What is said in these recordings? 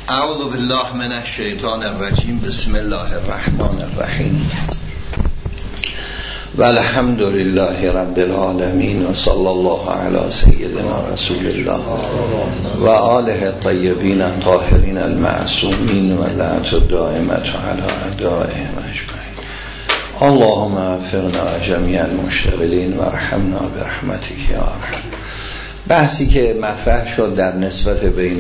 اعوذ بالله من الشیطان الرجیم. بسم الله الرحمن الرحیم و الحمد لله رب العالمین و صلی الله علی سیدنا رسول الله و آله الطیبین الطاهرین المعصومین و لعنت الدائمة علی اعدائهم اجمعین. اللهم اغفرنا جمیع المشتغلین و ارحمنا برحمتک یا ارحم. بحثی که مطرح شد در نسبت بین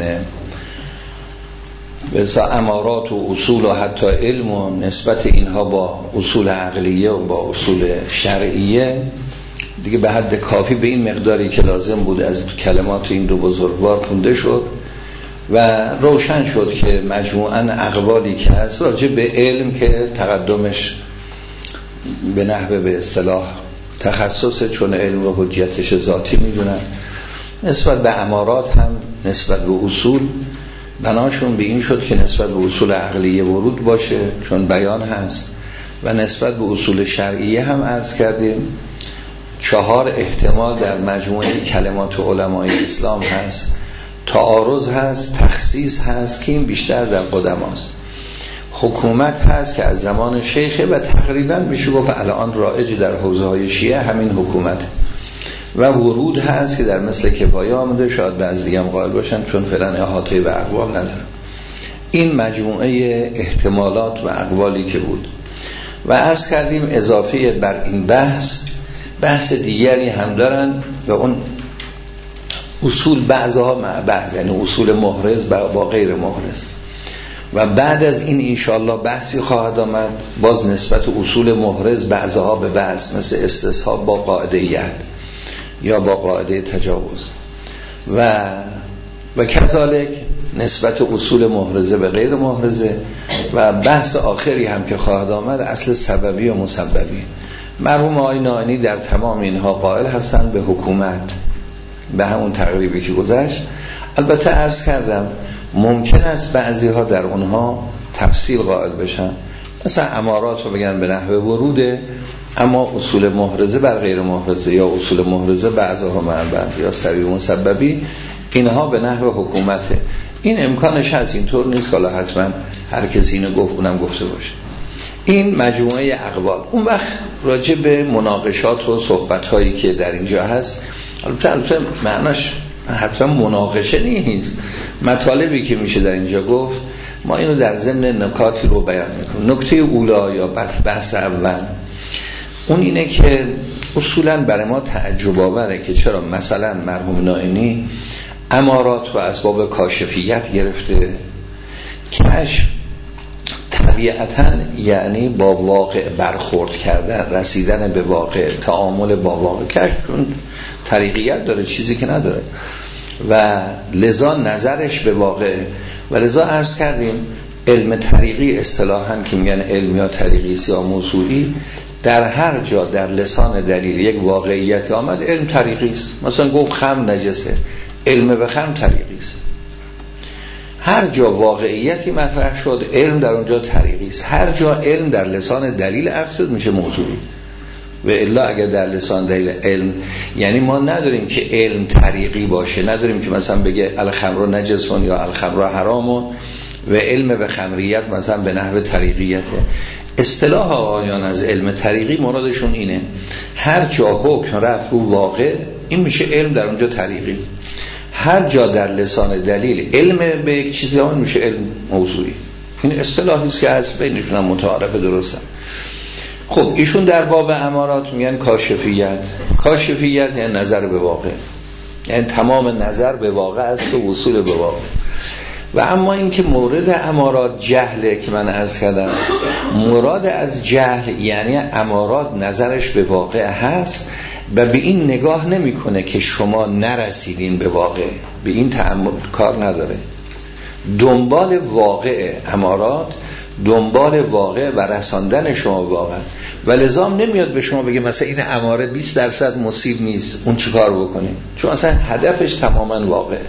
امارات و اصول و حتی علم و نسبت اینها با اصول عقلیه و با اصول شرعیه دیگه به حد کافی به این مقداری که لازم بود از کلمات این دو بزرگوار خونده شد و روشن شد که مجموعاً اقوالی که هست راجع به علم که تقدمش به نحوه به اصطلاح تخصص، چون علم رو حجیتش ذاتی میدونن، نسبت به امارات هم نسبت به اصول بناشون به این شد که نسبت به اصول عقلیه ورود باشه چون بیان هست و نسبت به اصول شرعیه هم عرض کردیم 4 احتمال در مجموعه کلمات علمای اسلام هست. تعارض هست، تخصیص هست که این بیشتر در قدماست، حکومت هست که از زمان شیخه و تقریبا میشه گفت الان رایج در حوزه های شیعه همین حکومت، و ورود هست که در مثل کفایه آمده، شاید بعضی دیگه هم قائل باشن چون فعلا احاطه به اقوال ندارم. این مجموعه احتمالات و اقوالی که بود و عرض کردیم اضافه بر این بحث دیگری هم دارن و اون اصول بعضها مع بعض، یعنی اصول محرز با غیر محرز، و بعد از این انشاءالله بحثی خواهد آمد باز نسبت اصول محرز بعضها به بعض، مثل استصحاب با قاعده ید یا با قاعده تجاوز و کذالک نسبت اصول محرزه به غیر محرزه، و بحث آخری هم که خواهد آمد اصل سببی و مسببی. مرحوم آقای نائینی در تمام اینها قائل هستن به حکومت، به همون تقریبی که گذشت. البته عرض کردم ممکن است بعضی ها در اونها تفصیل قائل بشن، مثلا امارات رو بگن به نحوه وروده، اما اصول محرزه بر غیر محرزه یا اصول محرزه بعضها مع بعض یا سببی و مسببی اینها به نحو حکومته. این امکانش هست، اینطور نیست که حتما هر کسی اینو گفت اونم گفته باشه. این مجموعه اقوال. اون وقت راجع به مناقشات و صحبت هایی که در اینجا هست، البته معناش حتما مناقشه نیست، مطالبی که میشه در اینجا گفت ما اینو در ضمن نکاتی رو بیان میکنیم. نکته اولا یا بحث اول اون اینه که اصولا برای ما تعجب آوره که چرا مثلا مرحوم نائینی امارات و اسباب کاشفیت گرفته. کشف طبیعتا یعنی با واقع برخورد کردن، رسیدن به واقع، تعامل با واقع. کشف چون طریقیت داره، چیزی که نداره، و لذا نظرش به واقع. و لذا عرض کردیم علم طریقی اصطلاحاً که میگن علم یا طریقی یا موضوعی، در هر جا در لسان دلیل یک واقعیت آمد علم طریقی است. مثلا گفت خمر نجسه، علم به خمر طریقی است. هر جا واقعیتی مطرح شد علم در اونجا طریقی است. هر جا علم در لسان دلیل عرض شد میشه موضوعی. و الا اگر در لسان دلیل علم، یعنی ما نداریم که علم طریقی باشه، نداریم که مثلا بگه الخمر نجسون یا الخمر حرامون و علم به خمریت مثلا به نحو طریقیته. اصطلاح آقایان از علم طریقی مرادشون اینه هر جا حکم رفت رو واقع، این میشه علم در اونجا طریقی. هر جا در لسان دلیل علم به یک چیزی همون میشه علم موضوعی. این اصطلاحی است که از بینشون هم متعارف درسته. خب ایشون در باب امارات میگن کاشفیت. کاشفیت یعنی نظر به واقع، یعنی تمام نظر به واقع است و وصول به واقع. و اما این که مورد امارات جهله که من عرض کردم، مراد از جهل یعنی امارات نظرش به واقع هست و به این نگاه نمیکنه که شما نرسیدین به واقع، به این تعمد کار نداره. دنبال واقع امارات، دنبال واقع و رساندن شما واقع، و لزام نمیاد به شما بگه مثلا این اماره 20% مصیب نیست، اون چیکار بکنیم، چون اصلا هدفش تماما واقع.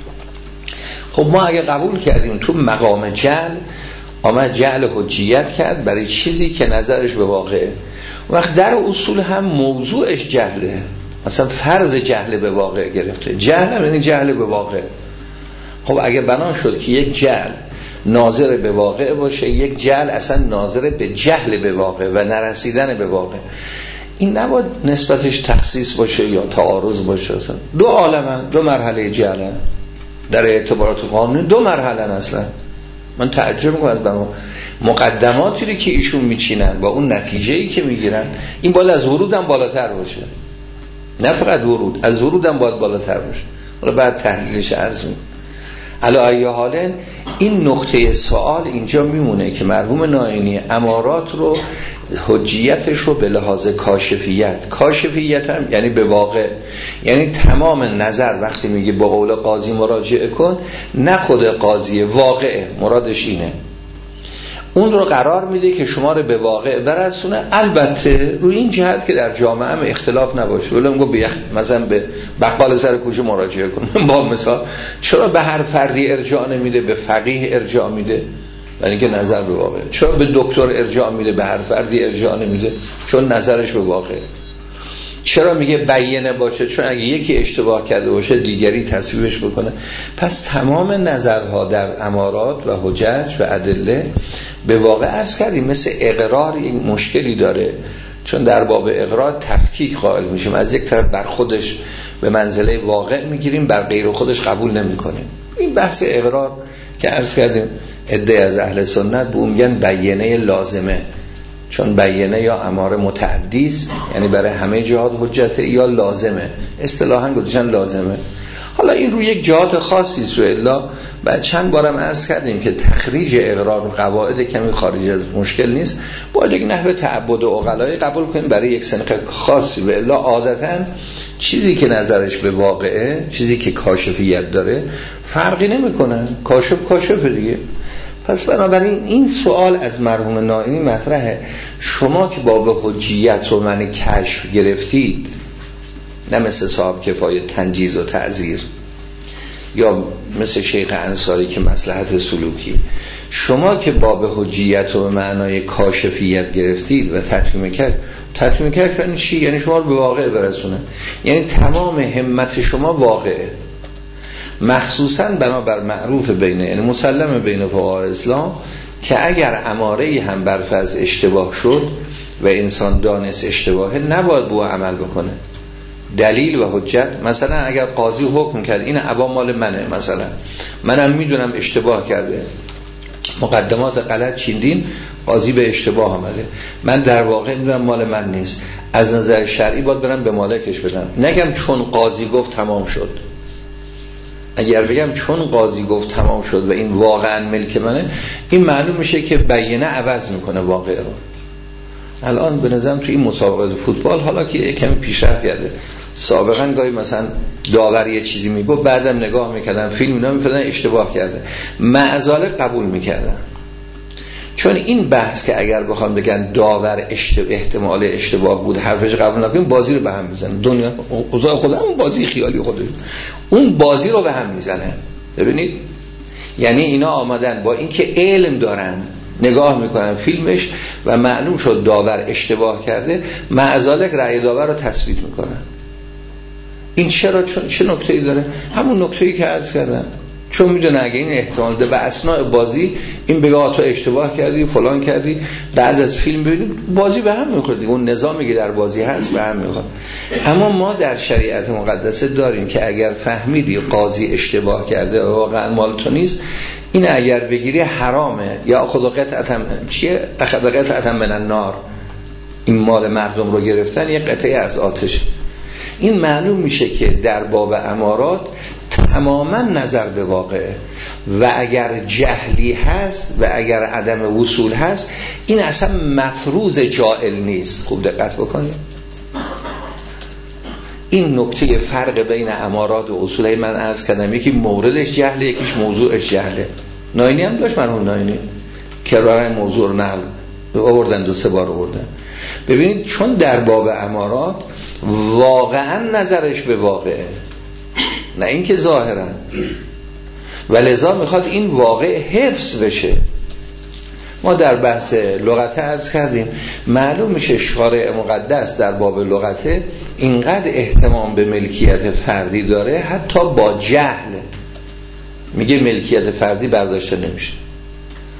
خب ما اگه قبول کردیم تو مقام جهل آمد جهل حجیت کرد برای چیزی که نظرش به واقعه، وقت در اصول هم موضوعش جهله، مثلا فرض جهل به واقع گرفته. جهل هم یعنی جهل به واقع. خب اگه بنا شد که یک جهل ناظر به واقع باشه، یک جهل اصلا ناظر به جهل به واقع و نرسیدن به واقع. این نباید نسبتش تخصیص باشه یا تعارض باشه. اصلا دو عالمن، دو مرحله جهلن در اعتبارات قانونی، دو مرحله اصلا. من تعجب میکنم از مقدماتی که ایشون میچینن با اون نتیجه‌ای که میگیرن. این باید از ورود هم بالاتر باشه، نه فقط ورود، از ورود هم باید بالاتر باشه. حالا بعد تحلیلش عرض میکنم. علی ای حال این نقطه سوال اینجا میمونه که مرحوم نائینی امارات رو، حجیتش رو به لحاظ کاشفیت هم یعنی به واقع، یعنی تمام نظر وقتی میگه با قول قاضی مراجعه کن، نه خود قاضی، واقعه مرادش اینه، اون رو قرار میده که شما رو به واقع برسونه. البته روی این جهت که در جامعه هم اختلاف نباشه. ولی میگه مثلا به بقال سر کوچه مراجعه کن با مثال، چرا به هر فردی ارجاع نمیده، به فقیه ارجاع میده؟ یعنی که نظر به واقع. چرا به دکتر ارجاع میده، به هر فردی ارجاع نمیده؟ چون نظرش به واقع. چرا میگه بیانه باشه؟ چون اگه یکی اشتباه کرده باشه دیگری تصویبش بکنه. پس تمام نظرها در امارات و حجج و ادله به واقع عرض کردیم مثل اقرار این مشکلی داره، چون در باب اقرار تفکیک قائل میشیم، از یک طرف بر خودش به منزله واقع میگیریم، بر غیر خودش قبول نمیکنیم. این بحث اقرار که عرض کردیم عده از اهل سنت به اون میگن بیانه لازمه، چون بیانه یا اماره متعدی است، یعنی برای همه جهات حجته، یا لازمه، اصطلاحاً گذاشتن لازمه. حالا این روی یک جهات خاصی است و الا بعد چند بارم عرض کردیم که تخریج اقرار و قواعد کمی خارج از مشکل نیست، باید یک نحو تعبد و عقلایی قبول کنیم برای یک سنخ خاصی، و الا عادتاً چیزی که نظرش به واقعه، چیزی که کاشفیت داره فرقی نمیکنه، کاشف دیگه. پس بنابراین این سوال از مرحوم نائینی مطرحه، شما که باب حجیت و معنی کشف گرفتید، نه مثل صاحب کفایه تنجیز و تعزیر، یا مثل شیخ انصاری که مصلحت سلوکی، شما که باب حجیت و معنای کاشفیت گرفتید و تطمیم کرد یعنی چی؟ یعنی شما رو به واقع برسونه، یعنی تمام همت شما واقعه، مخصوصا بنابر معروف بین، یعنی مسلم بین فقهای اسلام که اگر اماره‌ای هم بر فرض اشتباه شد و انسان دانست اشتباهه، نباید بو عمل بکنه. دلیل و حجت، مثلا اگر قاضی حکم کرد این عبا مال منه، مثلا منم میدونم اشتباه کرده، مقدمات غلط چیندیم، قاضی به اشتباه آمده، من در واقع میدونم مال من نیست، از نظر شرعی باید برم به مالکش بدم. نگم چون قاضی گفت تمام شد. اگر بگم چون قاضی گفت تمام شد و این واقعا ملک منه، این معلوم میشه که بیانه عوض میکنه واقع رو. الان به نظرم تو این مسابقات فوتبال، حالا که کمی پیشرفت کرده، سابقا گاهی مثلا داور یه چیزی میگفت، بعدم نگاه میکردن فیلم اینا میفهمن اشتباه کرده، معذالک قبول میکردن. چون این بحث که اگر بخوام بگن داور احتمال اشتباه بود حرفش قبول نکنیم، بازی رو به هم میزنه. دنیا اوضاع خودم اون بازی خیالی خودش اون بازی رو به هم میزنه. ببینید یعنی اینا آمدن با اینکه علم دارن نگاه میکنن فیلمش و معلوم شد داور اشتباه کرده، معذالک رأی داور رو تثبیت میکنن. این چرا؟ چه نکته‌ای داره؟ همون نکته‌ای که عرض کردم، چون میدونه اگه این احتمال ده و اثناء بازی این بگه تو اشتباه کردی فلان کردی، بعد از فیلم ببینید بازی به هم میخوره دیگه، اون نظامی که در بازی هست به هم میخوره. اما ما در شریعت مقدسه داریم که اگر فهمیدی قاضی اشتباه کرده و واقعا مال تو نیست، این اگر بگیری حرامه، یا خود قطعتم چیه؟ اخذ قطعتم من النار، این مال مردم رو گرفتن یه قطعه از آتش. این معلوم میشه که در باب امارات تماما نظر به واقعه، و اگر جهلی هست و اگر عدم وصول هست، این اصلا مفروض جائل نیست. خوب دقت بکنید، این نکته فرق بین امارات و اصوله من عرض کردم، یکی موردش جهله، یکیش موضوعش جهله. نائینی هم داشت، مرحوم نائینی کرار موضوع رو نقل آوردن، 2-3 بار آوردن. ببینید چون در باب امارات واقعا نظرش به واقعه، نه اینکه ظاهرا، ولذا میخواد این واقع حفظ بشه. ما در بحث لغت عرض کردیم، معلوم میشه شارع مقدس در باب لغت اینقدر اهتمام به ملکیت فردی داره، حتی با جهل میگه ملکیت فردی برداشته نمیشه.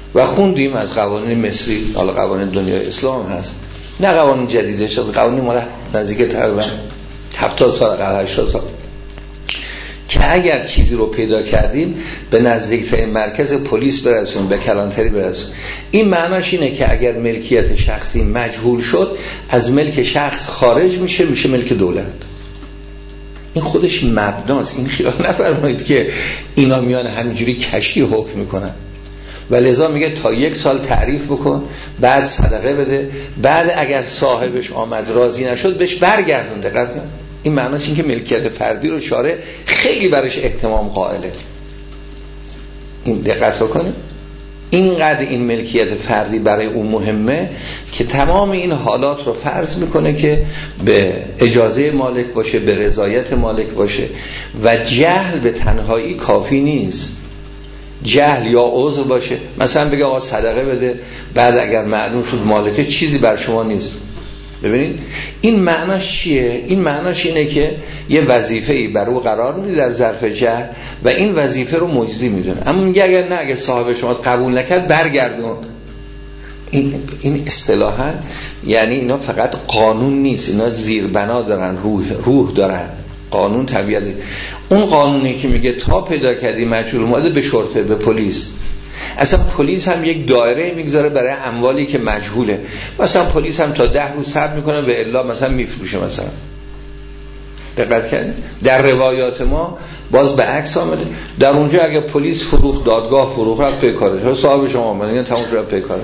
و خوندیم از قوانین مصری، حالا قوانین دنیای اسلام هست، نه قوانین جدیده شد، قوانین مال نزدیک تقریبا 70 سال قبل، 80 سال، که اگر چیزی رو پیدا کردین به نزدیکترین مرکز پلیس برسون، به کلانتری برسون. این معناش اینه که اگر ملکیت شخصی مجهول شد، از ملک شخص خارج میشه ملک دولت. این خودش مبناست. این خیال نفرمایید که اینا میان همینجوری کشی حکم میکنن. و لذا میگه تا 1 سال تعریف بکن، بعد صدقه بده، بعد اگر صاحبش آمد راضی نشد بهش برگردون. دقت کن، این معناش این که ملکیت فردی رو شارع خیلی برش اهتمام قائله. این دقت بکنید، اینقدر این ملکیت فردی برای اون مهمه که تمام این حالات رو فرض میکنه که به اجازه مالک باشه، به رضایت مالک باشه. و جهل به تنهایی کافی نیست. جهل یا عذر باشه، مثلا بگه آقا صدقه بده، بعد اگر معلوم شد مالکه چیزی بر شما نیست. ببینید این معناش چیه؟ این معناش اینه که یه وظیفه‌ای بر او قرار میده در ظرف جهل و این وظیفه رو مجزی میدونه، اما میگه اگر نه، اگه صاحب شما قبول نکرد برگردون. این اصطلاحاً یعنی اینا فقط قانون نیست، اینا زیربنا دارن، روح دارن. قانون طبیعت اون قانونی که میگه تا پیدا کردی مجهول اومده به شرطه، به پلیس. اصلا پلیس هم یک دایره میگذاره برای اموالی که مجهوله. مثلا پلیس هم تا 10 روز صبر میکنه، به الا مثلا میفروشه. مثلا دقت کردید در روایات ما باز به عکس آمده، در اونجا اگه پلیس فروخت، دادگاه فروخت، رفت پی کارش، صاحب شما اومد تموم شد پی کارش.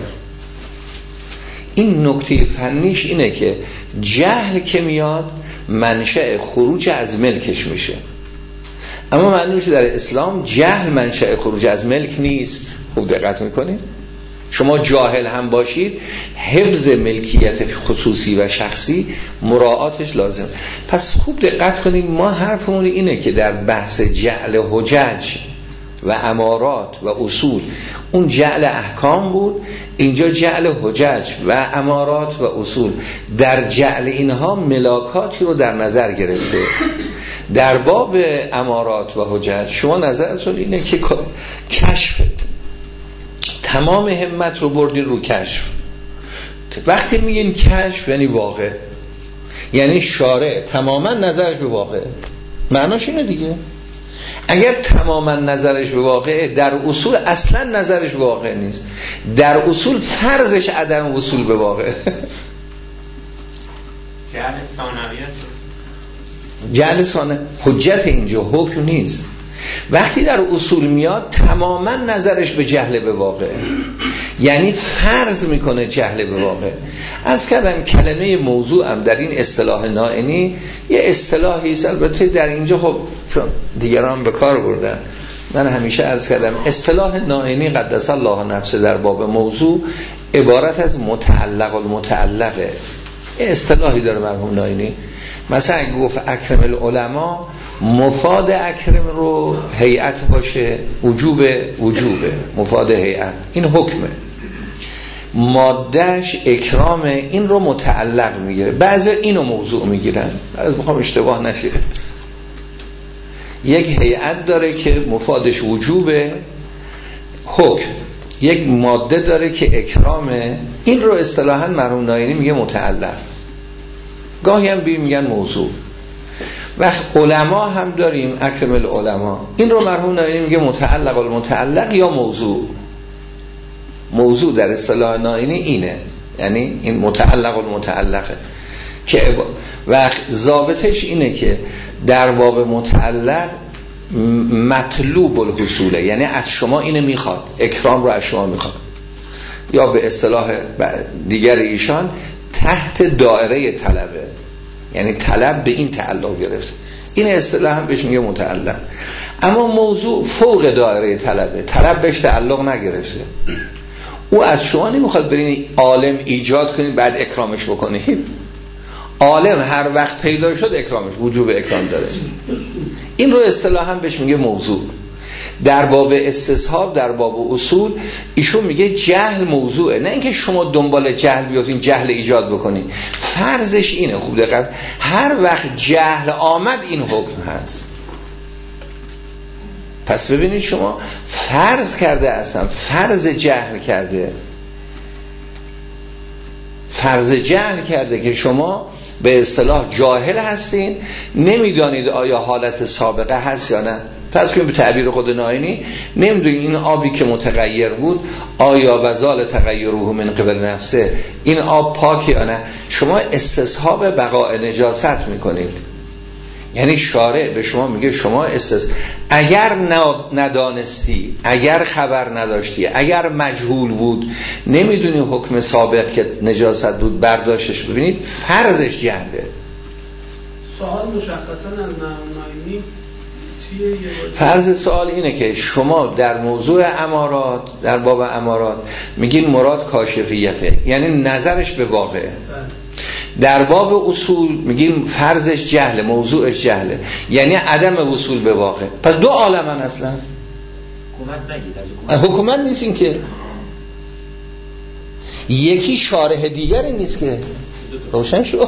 این نکته فنیش اینه که جهل که میاد منشأ خروج از ملکش میشه. اما معلوم میشه در اسلام جهل منشأ خروج از ملک نیست. خوب دقت میکنید، شما جاهل هم باشید، حفظ ملکیت خصوصی و شخصی مراعاتش لازم. پس خوب دقت کنید، ما حرفمون اینه که در بحث جعل حجج و امارات و اصول، اون جعل احکام بود، اینجا جعل حجج و امارات و اصول. در جعل اینها ملاکاتی رو در نظر گرفته. در باب امارات و حجج شما نظرتون اینه که کشف، تمام همت رو بردین رو کشف. وقتی میگین کشف یعنی واقع، یعنی شارع تماما نظرش به واقع. معناش اینه دیگه. اگر تماما نظرش به واقع، در اصول اصلا نظرش به واقع نیست. در اصول فرضش عدم وصول به واقع. جعل ثانوی حجت اینجا حکم نیست. وقتی در اصول میاد تماما نظرش به جهل به واقع، یعنی فرض میکنه جهل به واقع. عرض کردم کلمه موضوع هم در این اصطلاح نائینی یه اصطلاحی است، البته در اینجا خب چون دیگران به کار بردن، من همیشه عرض کردم اصطلاح نائینی قدس الله نفسه در باب موضوع عبارت از متعلق المتعلقه. اصطلاحی داره مرحوم نائینی، مثلا اگه گفت اکرم العلماء، مفاد اکرم رو هیئت باشه، وجوبه مفاد هیئت، این حکمه. مادهش اکرامه، این رو متعلق میگیره. بعضی اینو موضوع میگیرن، از میخوام اشتباه نشه. یک هیئت داره که مفادش وجوبه، حکم. یک ماده داره که اکرامه، این رو اصطلاحاً مرحوم نائینی میگه متعلق. گاهی هم میگن موضوع. وقت علما هم داریم، اکرم العلماء، این رو مرحوم نائینی میگه متعلق المتعلق یا موضوع. موضوع در اصطلاح نائینی اینه، یعنی این متعلق المتعلقه که وقت ضابطش اینه که در باب متعلق مطلوب الحصوله، یعنی از شما اینو میخواد، اکرام رو از شما میخواد، یا به اصطلاح دیگر ایشان تحت دایره طلبه، یعنی طلب به این تعلق گرفت. این اصطلاح هم بهش میگه متعلق. اما موضوع فوق دایره طلبه، طلب بهش تعلق نگرفته. او از شما نمیخواد برین عالم ایجاد کنید بعد اکرامش بکنید. عالم هر وقت پیدا شد اکرامش، وجوب اکرام داره. این رو اصطلاح هم بهش میگه موضوع. در باب استصحاب، در باب اصول ایشون میگه جهل موضوعه، نه اینکه شما دنبال جهل بیافتین جهل ایجاد بکنید. فرضش اینه، خوب دقت، هر وقت جهل آمد این حکم هست. پس ببینید شما فرض کرده اصلا فرض جهل کرده که شما به اصطلاح جاهل هستین، نمیدانید آیا حالت سابقه هست یا نه. فرض کنید به تعبیر خود ناینی نمیدونید این آبی که متغیر بود آیا وزال تغیره من قبل نفسه، این آب پاک یا نه. شما استصحاب بقاء نجاست میکنید. یعنی شارع به شما میگه شما اگر ندانستی، اگر خبر نداشتی، اگر مجهول بود، نمیدونی حکم سابق که نجاست بود برداشتش، ببینید فرضش جهله. سوال مشخصا از ناینی چیه؟ فرض سوال اینه که شما در موضوع امارات، در باب امارات میگین مراد کاشفیته، یعنی نظرش به واقعه. در باب اصول میگیم فرضش جهله، موضوعش جهله، یعنی عدم وصول به واقع. پس دو عالمن اصلا. حکومت نیست این که، یکی شارح دیگری نیست که. روشن شد؟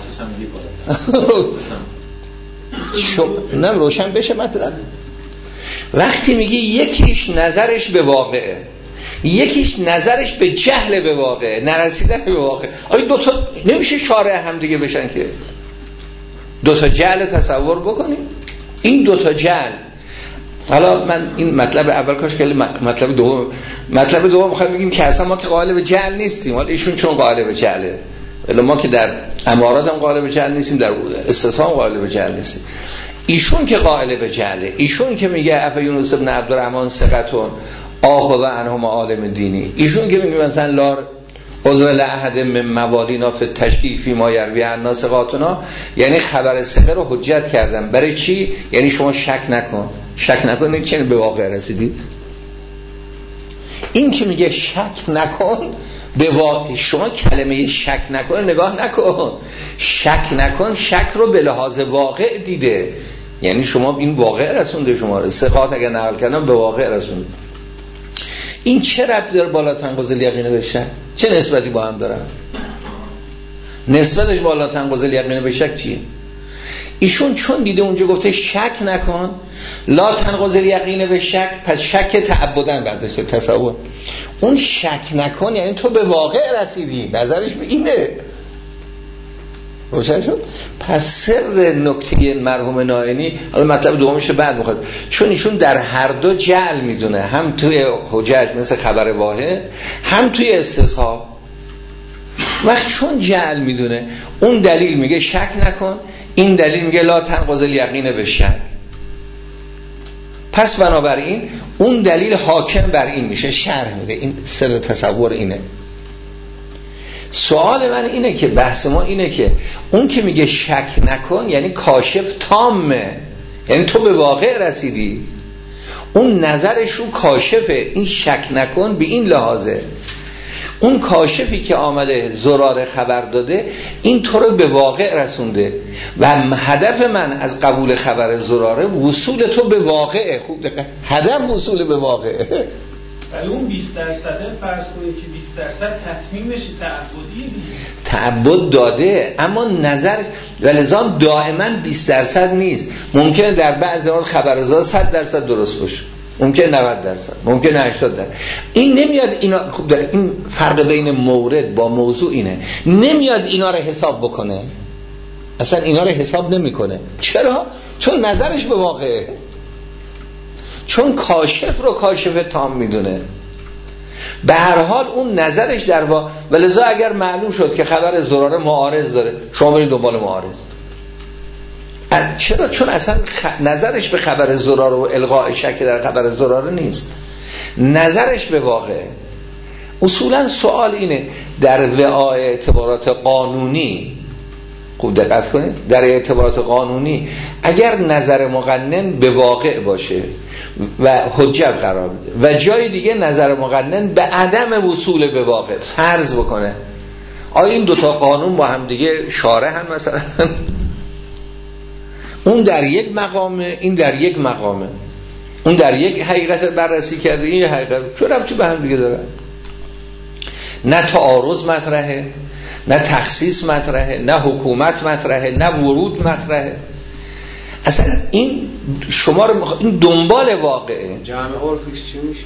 نه روشن بشه مطلب. وقتی میگی یکیش نظرش به واقعه، یکیش نظرش به جهل به واقع، نرسیدن به واقع. آیا دوتا نمیشه شارع هم دیگه بشن که دوتا جهل تصور بکنیم؟ این دوتا جهل، حالا من این مطلب اول کاش که مطلب دوم میخوایم بگیم که اصلا ما که قائل به جهل نیستیم، حالا ایشون چون قائل به جهله، ولی ما که در امارات هم قائل به جهل نیستیم، در استثناء هم قائل به جهل نیستیم. ایشون که قائل به جهله، ایشون که میگه اف یونس بن عبدالرحمن ثقتون آخذ عنهم عالم دینی، ایشون که میگه مثلا لار عذر لأحد من موالینا فی التشکیک فی ما یروی عنا ثقاتنا، یعنی خبر ثقه رو حجت کردن. برای چی؟ یعنی شما شک نکن که به واقع رسیدید. این که میگه شک نکن به واقع، شما کلمه شک نکن نگاه نکن، شک رو به لحاظ واقع دیده، یعنی شما این واقع رسونده، شما رو ثقات اگر نقل کردن به واقع رسونده. این چه ربطی داره بالا تنقض الیقین به شک؟ چه نسبتی با هم دارن؟ نسبتش بالا تنقض الیقین به شک چیه؟ ایشون چون دیده اونجا گفته شک نکن، لا تنقض الیقین به شک، پس شک تعبدن برداشته، تصور. اون شک نکن یعنی تو به واقع رسیدی، نظرش به اینه. روشن شد؟ پس سر نکته مرحوم ناینی، حالا مطلب دومش بعد میخواد، چون ایشون در هر دو جعل میدونه، هم توی حجج مثل خبر واحد، هم توی استصحاب. وقت چون جعل میدونه، اون دلیل میگه شک نکن، این دلیل میگه لا تنقض الیقین به شک. پس بنابراین اون دلیل حاکم بر این میشه، شرح میده. این سر تصور اینه. سوال من اینه که بحث ما اینه که اون که میگه شک نکن یعنی کاشف تامه، یعنی تو به واقع رسیدی، اون نظرش رو کاشفه. این شک نکن به این لحاظه، اون کاشفی که آمده زرار خبر داده این تو رو به واقع رسونده و هدف من از قبول خبر زراره وصول تو به واقعه. خوب دقیق، هدف وصول به واقعه. ولی اون 20% فرض کنید که 20% تطمیمش تعبدیه دیگه، تعبد داده، اما نظر ولزام دائما 20% نیست. ممکنه در بعضی حال خبرزار 100% درست باشه، ممکنه 90%، ممکنه 80%. این نمیاد اینا، خوب داره، این فرق بین مورد با موضوع اینه، نمیاد اینا رو حساب بکنه، اصلا اینا رو حساب نمیکنه. چرا؟ چون نظرش به واقعه، چون کاشف رو کاشف تام میدونه. به هر حال اون نظرش در ولذا اگر معلوم شد که خبر زراره معارض داره، شما برید دنبال معارض. چرا؟ چون اصلا نظرش به خبر زراره و الغاء شک در خبر زراره نیست، نظرش به واقعه. اصولا سوال اینه در وعاء اعتبارات قانونی، خوب دقت کنید، در اعتبارات قانونی اگر نظر مقنن به واقع باشه و حجت قرار بده و جای دیگه نظر مقنن به عدم وصول به واقع، فرض بکنه آیا این دوتا قانون با هم دیگه شارحن مثلا؟ اون در یک مقامه، این در یک مقامه، اون در یک حقیقت بررسی کرده، این حقیقت چه ربطی به هم دیگه داره؟ نه تعارض مطرحه، نه تخصیص مطرحه، نه حکومت مطرحه، نه ورود مطرحه. اصلا این شما رو این دنبال واقعه. جمع عرفش چی میشه؟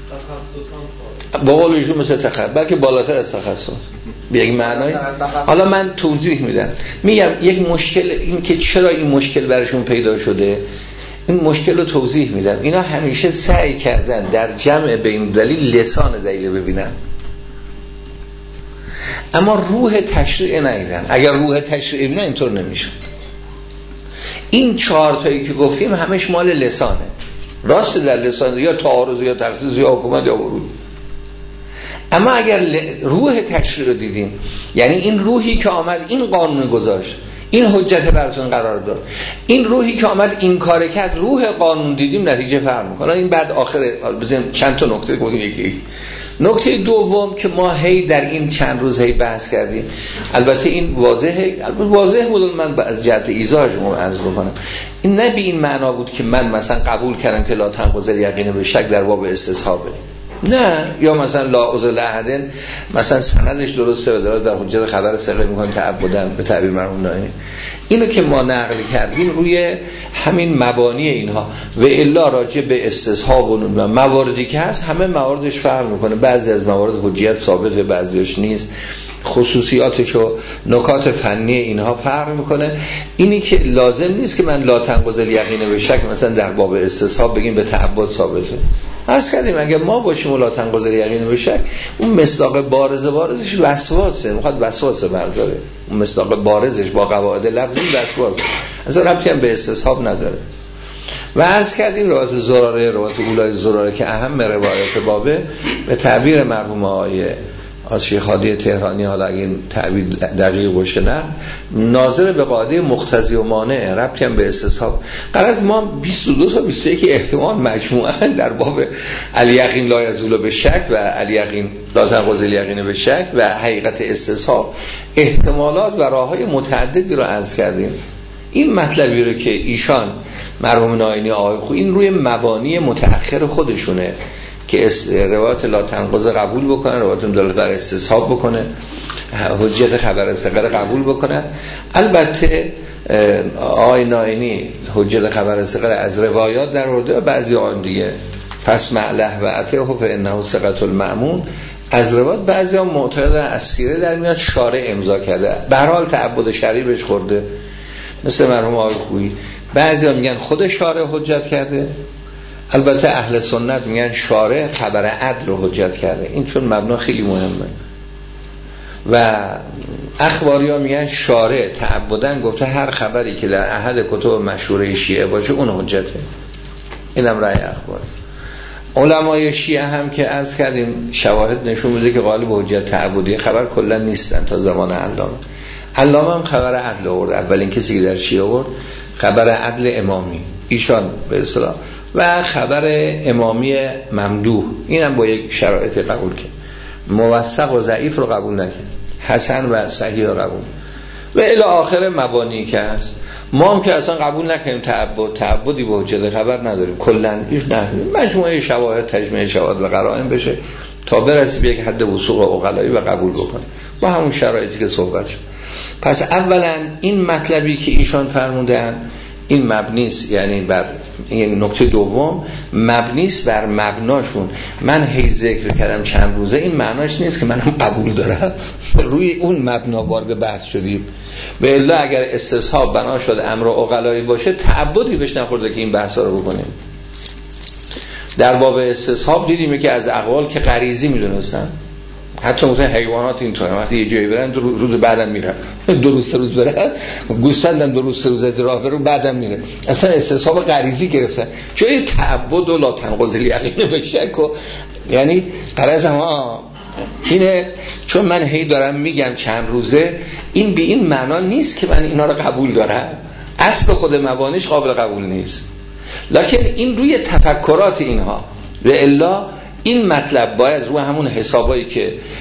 با قول ایشون مثل تخصص، بلکه بالاتر از تخصص به یک معنای. حالا من توضیح میدم، میگم یک مشکل، این که چرا این مشکل براشون پیدا شده، این مشکل رو توضیح میدم. اینا همیشه سعی کردن در جمع بین دلیل لسان دلیل ببینن، اما روح تشریع ندیدن. اگر روح تشریع ببینن اینطور نمیشه. این 4 تایی که گفتیم همش مال لسانه، راست در لسان، یا تعارض یا تخصیص یا حکومت یا ورود. اما اگر روح تشریع رو دیدیم، یعنی این روحی که آمد این قانون گذاشت، این حجت براتون قرار داد، این روحی که آمد این کار کرد، روح قانون دیدیم، نتیجه فرق میکنه. این بعد آخر بزنیم چند تا نکته گفتیم. یکی نکته دوم که ما هی در این چند روز هی بحث کردیم، البته این واضح بود، من از جهت ایضاحش عرض بکنم، این نه به این معنا بود که من مثلا قبول کردم که لا تنقض الیقین به شک در باب استصحابه، نه، یا مثلا لا عذر لأحد مثلا سندش درسته و در حجت خبر ثقه میکنه تعبدن به تعبیر مرحوم نایمی. اینو که ما نقل کردیم روی همین مبانی اینها، و الا راجع به استصحاب و مواردی که هست همه مواردش فرق میکنه. بعضی از موارد حجیت ثابته، بعضیش نیست، خصوصیاتش و نکات فنی اینها فرق میکنه. اینی که لازم نیست که من لا تنقض الیقین به شک مثلا در باب استصحاب بگیم به تعبد ثابته. عرض کردیم اگه ما باشیم لا تنقض الیقین به شک، اون مصداق بارزش وسواسه، میخواد وسواس برداره. اون مصداق بارزش با قواعد لفظی وسواسه، اصلا ربطی هم به استصحاب نداره. و عرض کردیم روایت زراره، روایت اولای زراره که اهم روایت بابه، به تعبیر مرحوم آقای شیخ هادی تهرانی، حالا اگه این تعبیر دقیق باشه نه، ناظر به قاعده مقتضی و مانع، ربطی هم به استصحاب. غرض ما 22 تا 21 احتمال مجموعا در باب الیقین لا یزول به شک و الیقین لا تنقض الیقین به شک و حقیقت استصحاب، احتمالات و راههای متعددی رو عرض کردیم. این مطلبی رو که ایشان مرحوم نایینی آقای خویی این روی مبانی متأخر خودشونه که روایت لا تنقض قبول بکنن، روایت دلالت بر استصحاب بکنه، حجت خبر ثقه قبول بکنن. البته آقای نایینی حجت خبر ثقه از روایات در آورده و بعضی آن دیگه فاسمع له و اطیعه فانه ثقة المأمون، از روایات بعضی ها معتقدن از سیره در میاد شارع امضا کرده، به هر حال تعبد شرعی بهش خورده، مثل مرحوم آقای خویی. بعضی ها میگن خود شارع حجت کرده، البته اهل سنت میگن شارع خبر عدل رو حجت کرده. این چون مبنا خیلی مهمه. و اخباری ها میگن شارع تعبدن گفته هر خبری که در احد کتب مشهوره شیعه باشه اون حجته. اینم رأی اخباری. علمای شیعه هم که عرض کردیم شواهد نشون میده که غالب حجت تعبدی خبر کلا نیستن تا زمان علامه هم خبر عدل آورد، اولین کسی که در شیعه آورد خبر عدل امامی، ایشان به اصطلاح، و خبر امامی ممدوح، اینم با یک شرایط قبول کرد، موثق و ضعیف رو قبول نکرد، حسن و صحیح رو قبول، و الی آخر مبانی که هست. ما هم که اصلا قبول نکنیم تعبدی به حجت خبر نداریم، کلا هیچ نه، مجموعه شواهد تجمیع شواهد و قرائن بشه تا برسیم به یک حد وثوق و عقلایی و قبول بکنیم با همون شرایطی که صحبت شد. پس اولا این مطلبی که ایشان فرمودن این مبنیست، یعنی بر این نکته دوم مبنیست بر مبناشون. من هی ذکر کردم چند روزه، این معناش نیست که منم قبول دارم، روی اون مبنا وارد بحث شدیم. و الا اگر استصحاب بنا شد امر عقلایی باشه تعبدی بهش نخورده که این بحثا رو بکنیم. در باب استصحاب دیدیم که از اقوال که غریزی میدونستن، حتی مثلا حیوانات اینطوره، وقتی یه جایی برن روز بعدم میرن، 2 روز 3 روز برن، گوسفندم 2 روز 3 روز از راه برن بعدم میره، اصلا استصحاب غریزی گرفتن جای تعبد و لا تنقض الیقین به شک. یعنی غرض ما اینه، چون من هی دارم میگم چند روزه، این به این معنا نیست که من اینا رو قبول دارم، اصل خود مبانیش قابل قبول نیست، لکن این روی تفکرات اینها. و الا این مطلب باید روی همون حسابایی که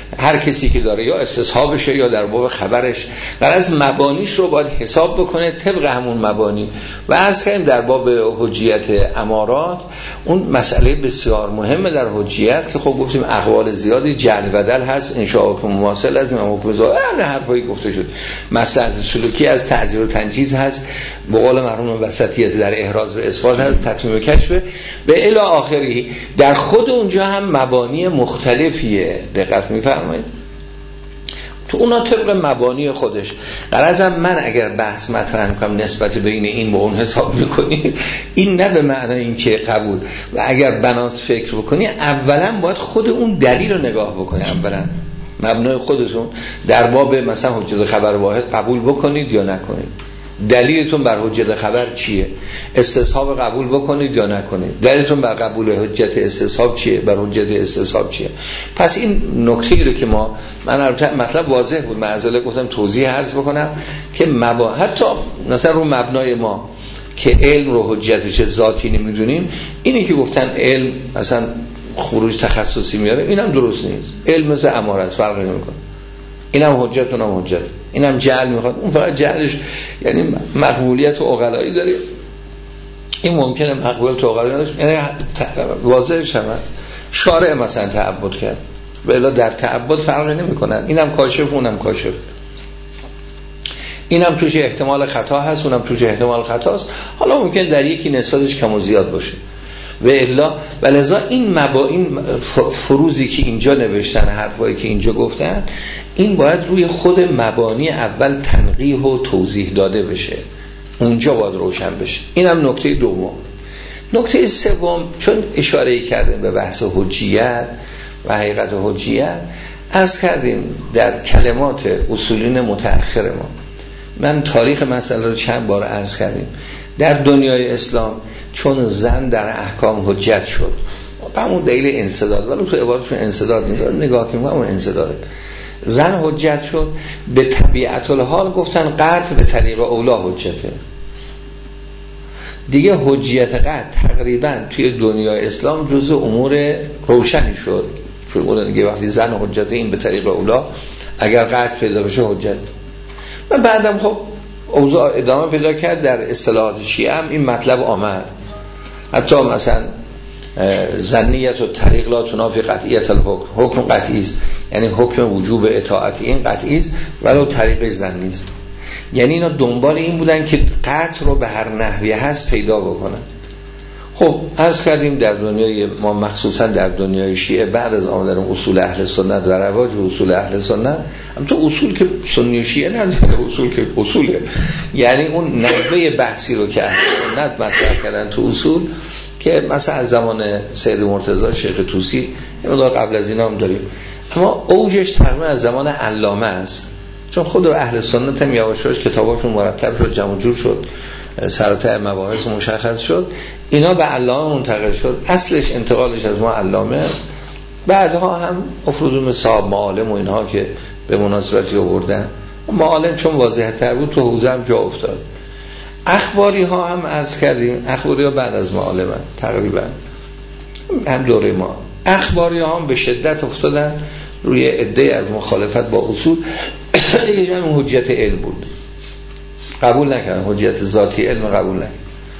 هر کسی که داره یا استصحابشه یا در باب خبرش غرض مبانیش رو باید حساب بکنه طبق همون مبانی. و عرض کردیم در باب حجیت امارات اون مسئله بسیار مهمه در حجیت که خب گفتیم اقوال زیادی جعل بدل هست، انشاء حکم مواصل از امام حکم زاده حرفایی گفته شد، مسئله سلوکی از تعزیر و تنجیز هست، به قول مرحوم وسطیت در احراز و اثبات هست، تتمیم و کشف به الی آخری. در خود اونجا هم مبانی مختلفیه، دقت می‌فرمایید تو اونا طبق مبانی خودش. غرضم من اگر بحث مطرح می‌کنم نسبت بین این و اون حساب می‌کنید، این نه به معنای این که قبول، و اگر بناس فکر بکنی اولا باید خود اون دلیل رو نگاه بکنی، اولا مبنای خودتون در باب مثلا حجت خبر واحد قبول بکنید یا نکنید، دلیلتون بر حجت خبر چیه، استصحاب قبول بکنید یا نکنید، دلیلتون بر قبول حجت استصحاب چیه، بر حجت استصحاب چیه. پس این نکته رو که من البته مطلب واضح بود، معذرت گفتم توضیح عرض بکنم که حتی مثلا رو مبنای ما که علم رو حجتش ذاتی نمیدونیم، اینی که گفتن علم مثلا خروج تخصصی میاره، اینم درست نیست. علم مثل اماره است، فرق نمیکنه، اینم حجت اونم حجت، اینم جعل میخواد، اون فقط جعلش یعنی مقبولیت و عقلایی داره، این ممکنه مقبولیت و عقلایی نداره، یعنی واضحش هم هست. شارع مثلا تعبد کرد و الا در تعبد فرق نمیکنن، اینم کاشف اونم کاشف، اینم توش احتمال خطا هست اونم توش احتمال خطا است، حالا ممکن در یکی نسبتش کم و زیاد باشه و الا ولذا این فروزی که اینجا نوشتن، حرفایی که اینجا گفتن، این باید روی خود مبانی اول تنقیح و توضیح داده بشه، اونجا باید روشن بشه. اینم نکته دوم. نکته سوم، چون اشاره کردیم به بحث حجیت و حقیقت حجیت، عرض کردیم در کلمات اصولین متأخر ما، من تاریخ مسئله رو چند بار عرض کردیم، در دنیای اسلام چون زن در احکام حجت شد، همون دلیل انسداد، ولی تو عبارتشون انسداد نیست، نگاه کنیم همون انسداده، زن حجت شد، به طبیعت الحال گفتن قطع به طریق اولا حجته دیگه. حجیت قطع تقریبا توی دنیای اسلام جزء امور روشنی شد، چون اون دیگه وقتی زن حجت این به طریق اولا اگر قطع پیدا بشه حجت. و بعدم خب اوضاع ادامه پیدا کرد، در اصطلاحات شیعه هم این مطلب آمد، حتی مثلا ظنیت و طریق لا تنافی قطعیت الحکم، حکم قطعی است، یعنی حکم وجوب اطاعت این قطعی است ولو طریق ظنی است، یعنی اینا دنبال این بودن که قطع رو به هر نحوی هست پیدا بکنن. خب عرض کردیم در دنیای ما، مخصوصا در دنیای شیعه، بعد از آمدن اصول اهل سنت و رواج اصول اهل سنت، تو اصول که سنی و شیعه نداره، اصول که اصوله، یعنی اون نحوه بحثی رو که اهل سنت مطرح کردن تو اصول، که مثلا از زمان سید مرتضی شیخ طوسی، این قبل از اینا هم داریم، اما اوجش تقریبا از زمان علامه است، چون خود اهل سنت هم یواش یواش کتاباشون مرتب شد، جمع جور شد، سراتر مباحث مشخص شد، اینا به علامه منتقل شد، اصلش انتقالش از ما علامه است. بعدها هم افرودون صاحب معالم و اینها که به مناسبتی آوردن، معالم چون واضح تر بود تو حوزه هم جا افتاد. اخباری ها هم عرض کردیم، اخباری ها بعد از معالم تقریبا هم دوره ما، اخباری ها هم به شدت افتادن روی عده از مخالفت با اصول. دیگه هم حجت علم بود، قبول نکردن، حجت ذاتی علم قبول نکردن.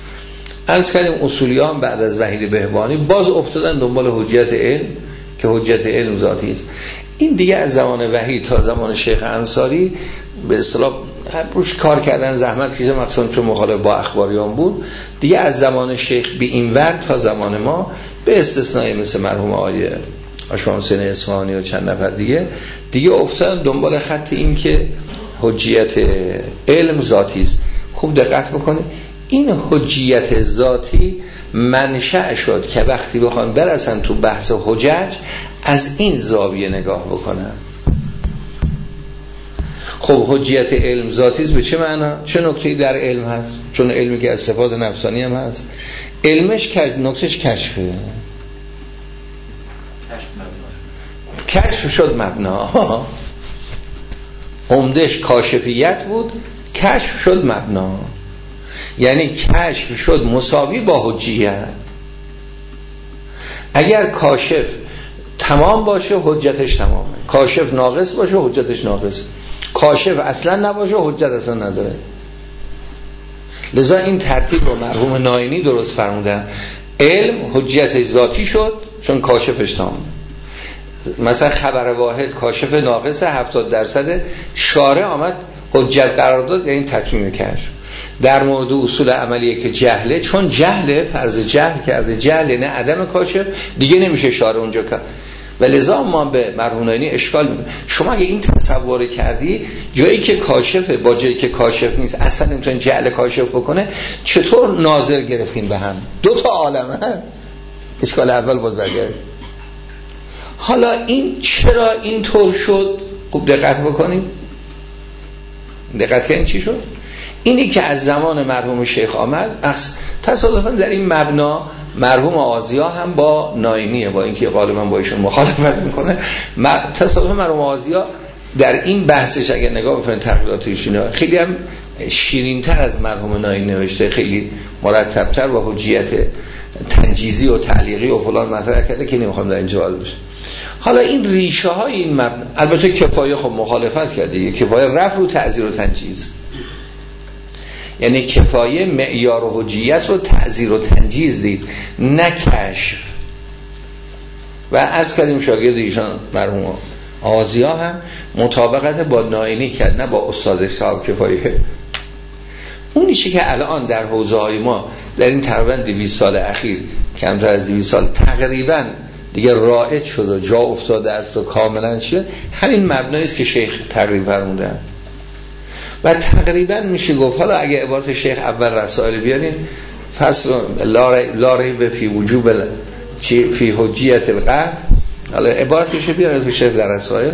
عرض کردیم اصولی ها هم بعد از وحید بهبانی باز افتادن دنبال حجت علم که حجت علم ذاتی است. این دیگه از زمان وحید تا زمان شیخ انصاری به اصطلاح روش کار کردن، زحمت کشیدن، مخصوصا چون مخالف با اخباریان بود. دیگه از زمان شیخ به این ور تا زمان ما، به استثنای مثل مرحوم آقای آشام حسین اصفهانی و چند نفر دیگه افتادن دنبال خط این که حجیت علم ذاتی است. خوب دقت بکنید، این حجیت ذاتی منشأ شد که وقتی بخوان برسن تو بحث حجج از این زاویه نگاه بکنن. خب حجیت علم ذاتی است به چه معنا؟ چه نکته‌ای در علم هست؟ چون علمی که از صفات نفسانی هم هست، علمش نکتهش کشفه، کشف شد مبنا، عمدش کاشفیت بود، کشف شد مبنا، یعنی کشف شد مساوی با حجیت. اگر کاشف تمام باشه حجتش تمامه، کاشف ناقص باشه حجتش ناقص، کاشف اصلا نباشه حجت اصلا نداره. لذا این ترتیب رو مرحوم ناینی درست فرمودن. علم حجتش ذاتی شد چون کاشفش تمام. مثلا خبر واحد کاشف ناقص 70%، شارع آمد حجت قرار داد، یعنی تتمیم کشف. در مورد اصول عملیه که جهله، چون جهله فرض جهل کرده، جهل نه عدم کاشف، دیگه نمیشه شارع اونجا کرد. و لذا ما به مرحوم ناینی اشکال میکنیم. شما اگه این تصور کردی جایی که کاشفه با جایی که کاشف نیست اصلا نمیتونه جهل کاشف بکنه، چطور ناظر گرفتیم به هم؟ دو تا عالمه. اشکال اول باز برگرد. حالا این چرا اینطور شد؟ خوب دقت بکنیم. دقت کنید چی شد؟ اینی که از زمان مرحوم شیخ آمد، تصادفاً در این مبنا مرحوم آزیا هم با ناینیه، با اینکه غالبا با ایشون مخالفت میکنه. تصادفاً مرحوم آزیا در این بحثش اگر نگاه بکنید تحقیقات ایشون خیلی هم شیرین‌تر از مرحوم ناینی نوشته، خیلی مرتب‌تر و حجیت تنجیزی و تعلیقی و فلان مطرح کرده که نمیخوام در اینجا وارد بشم. حالا این ریشه های این مبنا، البته کفایه خب مخالفت کرده، کفایه رفع رو تعزیر و تنجیز، یعنی کفایه معیار و حجیت رو تعزیر و تنجیز دید، نه کشف. و عرض کردیم شاگرد ایشان مرحوم آزیا هم مطابقت با ناینی کرد، نه با استاد صاحب کفایه. اونی چی که الان در حوزه های ما در این تقریبا 200 سال اخیر، کمتر از 200 سال تقریبا دیگه رایج شد و جا افتاده است و کاملا شد، همین مبنایی است که شیخ تقریبا فرمودن. و تقریبا میشه گفت، حالا اگه عبارت شیخ اول رسائل بیارین، فصل لا ریب فی وجوب فی حجیت القطع، حالا عبارتش بیارین تو شیخ در رسائل.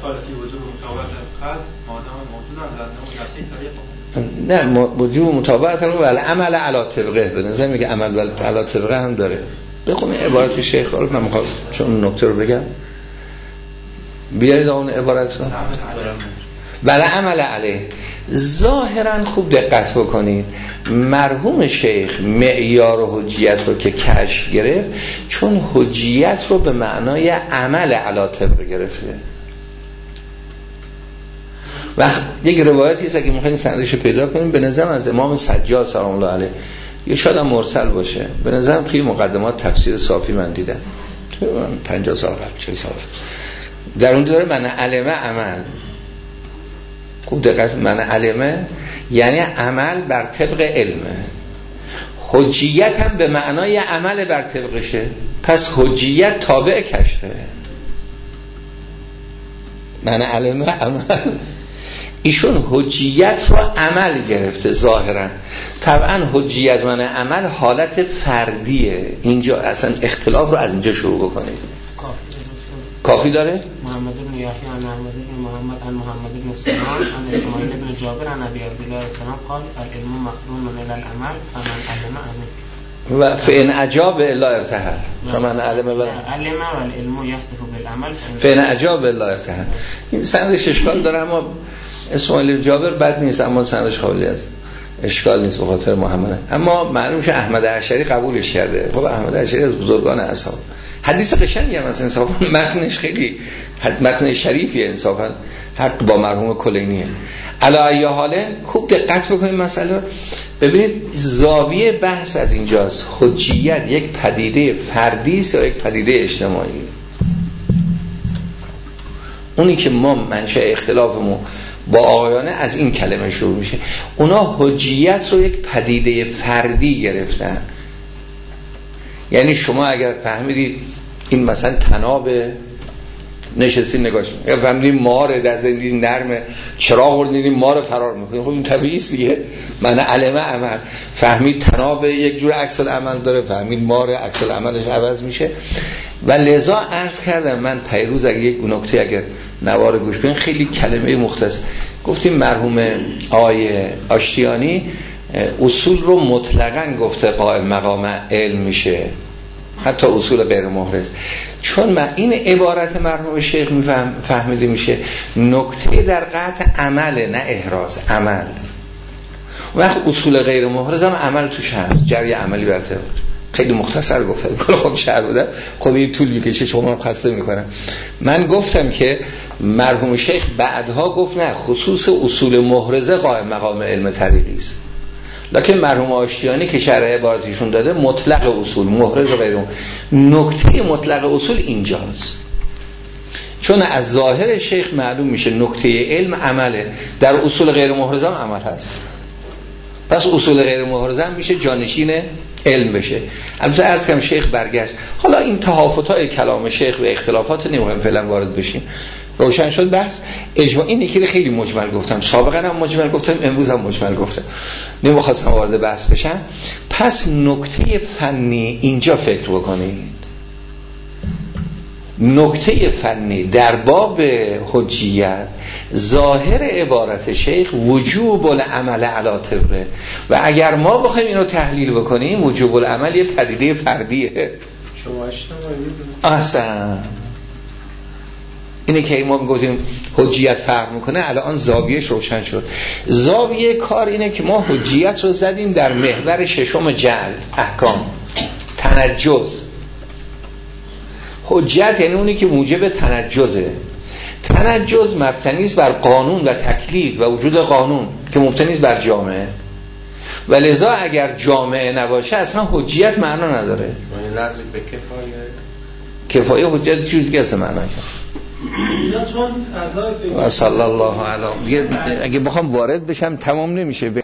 نه وجوب مطابقت رو ولی عمل علی طبقه، به نظر میگه عمل علی طبقه هم داره. بخونید عبارت شیخ رو، من میخوام چون نکته رو بگم، بیارید اون عبارت رو. ولی عمل علیه ظاهرا خوب دقت بکنید، مرحوم شیخ معیار و حجیت رو که کشف گرفت، چون حجیت رو به معنای عمل علی طبق گرفته. و یک روایتی است اگه میخواین سندش رو پیدا کنیم، به نظرم از امام سجاد سلام الله علیه، یه شاید هم مرسل باشه، به نظرم توی مقدمات تفسیر صافی من دیدم 50 سال قبل 40 سال در اون داره من علمه عمل. خوب دقت، من علمه یعنی عمل بر طبق علمه، حجیت هم به معنای عمل بر طبقشه، پس حجیت تابع کشفه. من علمه عمل، ایشون حجیت رو عمل گرفته ظاهرا. طبعا حجیت من عمل حالت فردیه، اینجا اصلا اختلاف رو از اینجا شروع بکنید. کافی داره؟ محمد بن یحیی عن محمد بن محمد عن محمد بن سلمان عن اسماعیل بن جابر عن ابی عبدالله السلام قال العلم مقرون الى العمل فمن علم عمل و فإن اجاب الا ارتحل فمن علم والعلم يحدث بالعمل فإن اجاب الا ارتحل. این سندش اشکال داره، اما اسماعیل جابر بد نیست، اما سندش قابلی است، اشکال نیست به خاطر محمد. اما معلوم شه احمد اشعری قبولش کرده. خب احمد اشعری از بزرگان اصحاب، حدیث قشنگی هم مثلا انصافا متنش خیلی متن شریفیه، انصافا حق با مرحوم کلینیه. علی ای حاله خوب دقت بکنید مسئله، ببینید زاویه بحث از اینجاست. حجیت یک پدیده فردی است یا یک پدیده اجتماعی؟ اونی که ما منشأ اختلافمون با آقایانه از این کلمه شروع میشه. اونا حجیت رو یک پدیده فردی گرفتن، یعنی شما اگر فهمیدید این مثلا تناب نشستی نگاش میکنید، یا فهمیدید مار در زندگی نرمه چراغ رو دیدید مار فرار میکنید، خب این طبیعی است دیگه. معنی علمه عمل، فهمید تناب یک جور عکس العمل داره، فهمید مار عکس العملش عوض میشه. و لذا عرض کردم من پیروز اگه یک نکته اگر نوار گوش کنید، خیلی کلمه مختصر گفتیم. مرحوم آقای آشتیانی اصول رو مطلقاً گفته قائل مقام علم میشه، حتی اصول غیر محرز. چون من این عبارت مرحوم شیخ فهمیده میشه نکته در قطع عمل، نه احراز عمل. وقت اصول غیر محرز هم عمل توش هست، جری عملی برطبق خیلی مختصر گفتم، خب شعر بودم خودی طول میکشه شما رو خسته میکنم. من گفتم که مرحوم شیخ بعدها گفت نه، خصوص اصول محرزه قائم مقام علم طریقی است، لکن مرحوم آشتیانی که شرح عبارتیشون داده مطلق اصول محرز و غیره. نکته مطلق اصول اینجاست، چون از ظاهر شیخ معلوم میشه نکته علم عمله، در اصول غیر محرزه هم عمل هست، پس اصول غیر محرزه هم میشه جانشین علم بشه. البته از کم شیخ برگشت، حالا این تهافت‌های کلام شیخ و اختلافات نمیخوایم فعلا وارد بشیم، روشن شد بحث اجماع. این یکی خیلی مجمل گفتم، سابقا هم مجمل گفتم، امروز هم مجمل گفتم، نمیخواستم وارد بحث بشم. پس نکته فنی اینجا فکر بکنید، نکته فنی در باب حجیت ظاهر عبارت شیخ وجوب العمل علی طبقه، و اگر ما بخوایم اینو تحلیل بکنیم وجوب العمل یه پدیده فردیه. شما اجتماعی احسن اینه که ما میگفتیم حجیت فرق میکنه، الان زاویهش روشن شد. زاویه کار اینه که ما حجیت رو زدیم در محور ششم جعل احکام تنجز. حجت یعنی اونی که موجب تنجزه. تنجز مبتنی است بر قانون و تکلیف و وجود قانون که مبتنی است بر جامعه، و لذا اگر جامعه نباشه اصلا حجیت معنا نداره. یعنی نزدیک به کفایه حجت چیز دیگه است معنا کرد. اینا چون فضای صلی الله علیه. اگه بخوام وارد بشم تمام نمیشه.